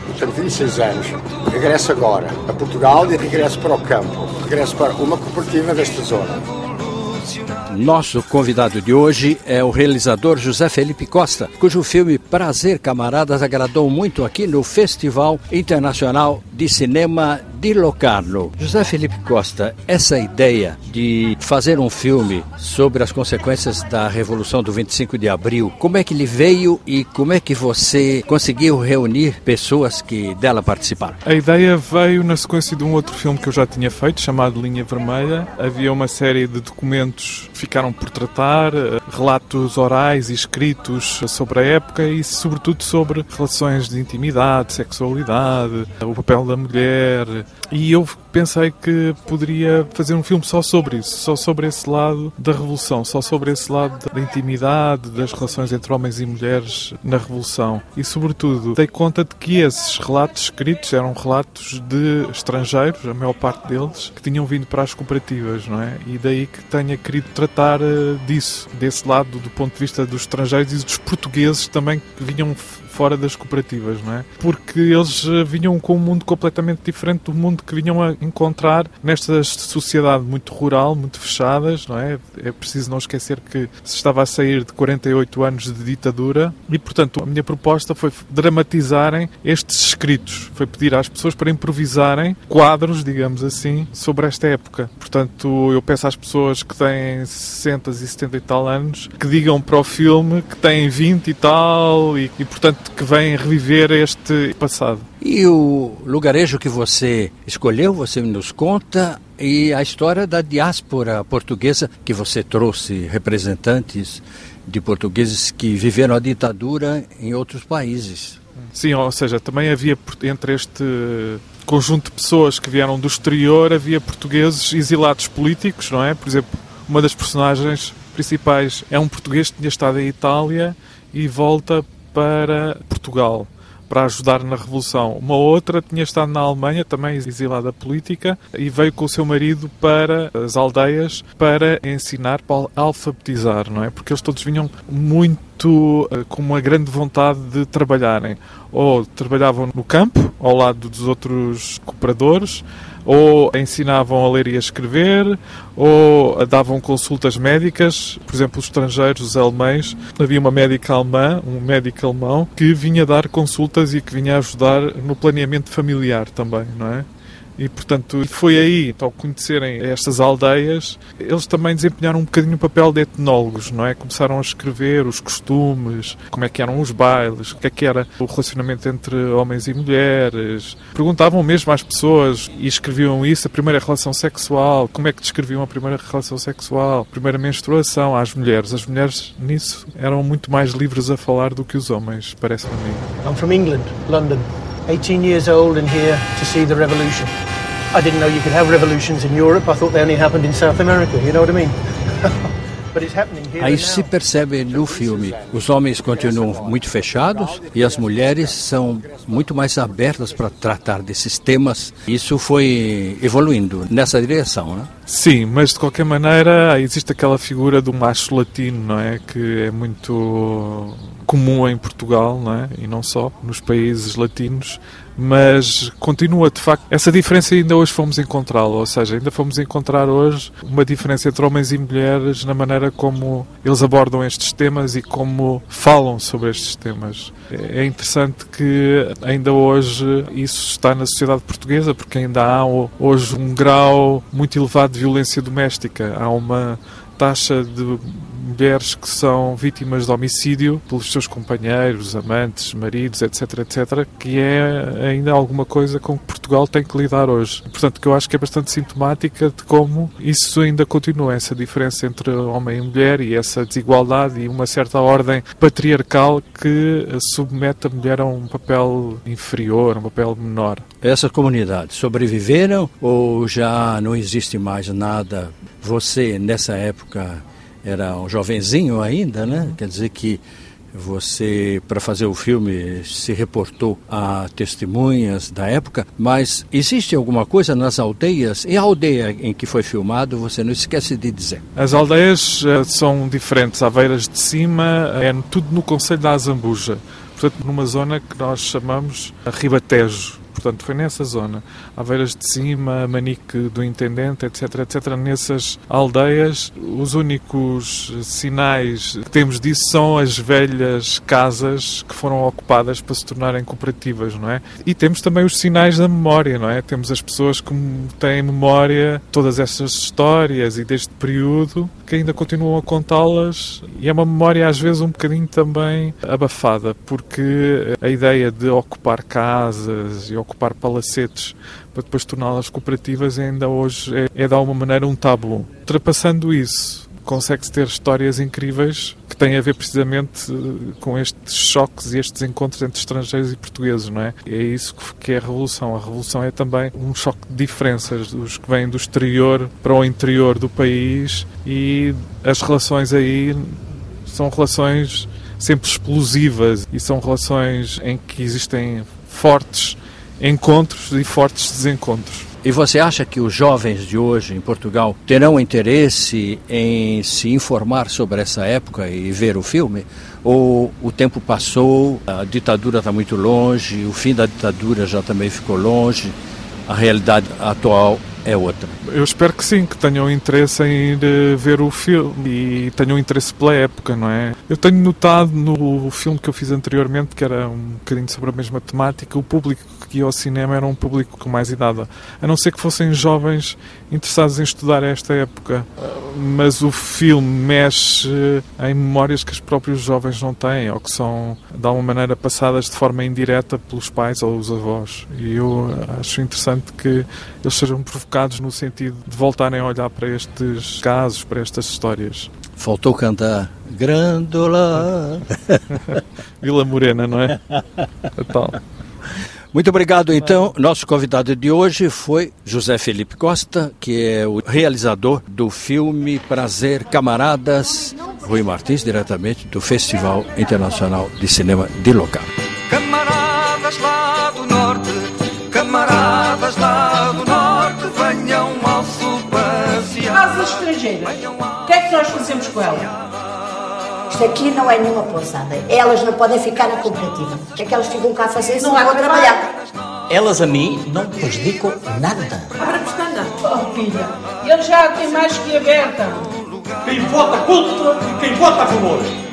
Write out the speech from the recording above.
Tenho 26 anos, regresso agora a Portugal e regresso para o campo, regresso para uma cooperativa desta zona. Nosso convidado de hoje é o realizador José Felipe Costa, cujo filme Prazer, Camaradas agradou muito aqui no Festival Internacional de Cinema de Locarno. José Felipe Costa, essa ideia de fazer um filme sobre as consequências da Revolução do 25 de Abril, como é que lhe veio e como é que você conseguiu reunir pessoas que dela participaram? A ideia veio na sequência de um outro filme que eu já tinha feito, chamado Linha Vermelha. Havia uma série de documentos que ficaram por tratar, relatos orais e escritos sobre a época e, sobretudo, sobre relações de intimidade, sexualidade, o papel da mulher. E eu pensei que poderia fazer um filme só sobre isso, só sobre esse lado da Revolução, só sobre esse lado da intimidade, das relações entre homens e mulheres na Revolução. E, sobretudo, dei conta de que esses relatos escritos eram relatos de estrangeiros, a maior parte deles, que tinham vindo para as cooperativas, não é? E daí que tenha querido tratar disso, desse lado do ponto de vista dos estrangeiros e dos portugueses também que vinham fora das cooperativas, não é? Porque eles vinham com um mundo completamente diferente do mundo que vinham a encontrar nesta sociedade muito rural, muito fechadas, não é? É preciso não esquecer que se estava a sair de 48 anos de ditadura e, portanto, a minha proposta foi dramatizarem estes escritos, foi pedir às pessoas para improvisarem quadros, digamos assim, sobre esta época. Portanto, eu peço às pessoas que têm 60 e 70 e tal anos que digam para o filme que têm 20 e tal e portanto, que vêm reviver este passado. E o lugarejo que você escolheu, você nos conta, e a história da diáspora portuguesa, que você trouxe representantes de portugueses que viveram a ditadura em outros países. Sim, ou seja, também havia entre este conjunto de pessoas que vieram do exterior, havia portugueses exilados políticos, não é? Por exemplo, uma das personagens principais é um português que tinha estado em Itália e volta para Portugal para ajudar na Revolução. Uma outra tinha estado na Alemanha, também exilada política, e veio com o seu marido para as aldeias para ensinar, para alfabetizar, não é? Porque eles todos vinham muito com uma grande vontade de trabalharem. Ou trabalhavam no campo, ao lado dos outros cooperadores, ou ensinavam a ler e a escrever, ou davam consultas médicas. Por exemplo, os estrangeiros, os alemães, havia uma médica alemã, um médico alemão, que vinha dar consultas e que vinha ajudar no planeamento familiar também, não é? E, portanto, foi aí, ao conhecerem estas aldeias, eles também desempenharam um bocadinho o papel de etnólogos, não é? Começaram a escrever os costumes, como é que eram os bailes, o que era o relacionamento entre homens e mulheres. Perguntavam mesmo às pessoas e escreviam isso, a primeira relação sexual, como é que descreviam a primeira relação sexual, a primeira menstruação às mulheres. As mulheres, nisso, eram muito mais livres a falar do que os homens, parece-me a mim. I'm from England, London. 18 years old and here to see the revolution. I didn't know you could have revolutions in Europe. I thought they only happened in South America, you know what I mean? But it's happening here Aí now. se percebe no filme, os homens continuam muito fechados e as mulheres são muito mais abertas para tratar desses temas. Isso foi evoluindo nessa direção, né? Sim, mas de qualquer maneira existe aquela figura do macho latino, não é? Que é muito comum em Portugal, não é? E não só, nos países latinos, mas continua de facto. Essa diferença ainda hoje fomos encontrá-la, ou seja, ainda fomos encontrar hoje uma diferença entre homens e mulheres na maneira como eles abordam estes temas e como falam sobre estes temas. É interessante que ainda hoje isso está na sociedade portuguesa, porque ainda há hoje um grau muito elevado de violência doméstica. Há uma taxa de mulheres que são vítimas de homicídio pelos seus companheiros, amantes, maridos, etc, etc, que é ainda alguma coisa com que Portugal tem que lidar hoje. Portanto, que eu acho que é bastante sintomática de como isso ainda continua, essa diferença entre homem e mulher e essa desigualdade e uma certa ordem patriarcal que submete a mulher a um papel inferior, um papel menor. Essas comunidades sobreviveram ou já não existe mais nada? Você, nessa época, era um jovenzinho ainda, né? Quer dizer que você, para fazer o filme, se reportou a testemunhas da época, mas existe alguma coisa nas aldeias? E a aldeia em que foi filmado, você não esquece de dizer. As aldeias são diferentes. Aveiras de Cima é tudo no concelho da Azambuja. portanto, numa zona que nós chamamos Ribatejo. Portanto, foi nessa zona, Aveiras de Cima, Manique do Intendente, etc, etc. Nessas aldeias, os únicos sinais que temos disso são as velhas casas que foram ocupadas para se tornarem cooperativas, não é? E temos também os sinais da memória, não é? Temos as pessoas que têm memória de todas essas histórias e deste período que ainda continuam a contá-las, e é uma memória às vezes um bocadinho também abafada, porque a ideia de ocupar casas e ocupar palacetes para depois torná-las cooperativas ainda hoje é de alguma maneira um tabu. Ultrapassando isso, consegue-se ter histórias incríveis que têm a ver precisamente com estes choques e estes encontros entre estrangeiros e portugueses, não é? É isso que é a Revolução. A Revolução é também um choque de diferenças, os que vêm do exterior para o interior do país, e as relações aí são relações sempre explosivas e são relações em que existem fortes encontros e fortes desencontros. E você acha que os jovens de hoje em Portugal terão interesse em se informar sobre essa época e ver o filme? Ou o tempo passou, a ditadura está muito longe, o fim da ditadura já também ficou longe, a realidade atual é outra? Eu espero que sim, que tenham interesse em ir ver o filme e tenham interesse pela época, não é? Eu tenho notado no filme que eu fiz anteriormente, que era um bocadinho sobre a mesma temática, o público que ia ao cinema era um público com mais idade, a não ser que fossem jovens interessados em estudar esta época. Mas o filme mexe em memórias que os próprios jovens não têm, ou que são, de alguma maneira, passadas de forma indireta pelos pais ou os avós. E eu acho interessante que eles sejam provocados no sentido de voltarem a olhar para estes casos, para estas histórias. Faltou cantar Grândola. Vila Morena, não é? É tal. Muito obrigado, então. Nosso convidado de hoje foi José Felipe Costa, que é o realizador do filme Prazer, Camaradas, Rui Martins, diretamente do Festival Internacional de Cinema de Locarno. Camaradas lá do norte, camaradas lá do norte, venham ao sul passear. Casa estrangeira, o que é que nós fazemos com ela? Isto aqui não é nenhuma pousada. Elas não podem ficar na cooperativa. O que é que elas ficam cá a fazer se não vão trabalhar? Elas a mim não prejudicam nada. Abre a pestana. Oh, filha, ele já tem mais que aberta. Quem vota contra e quem vota a favor.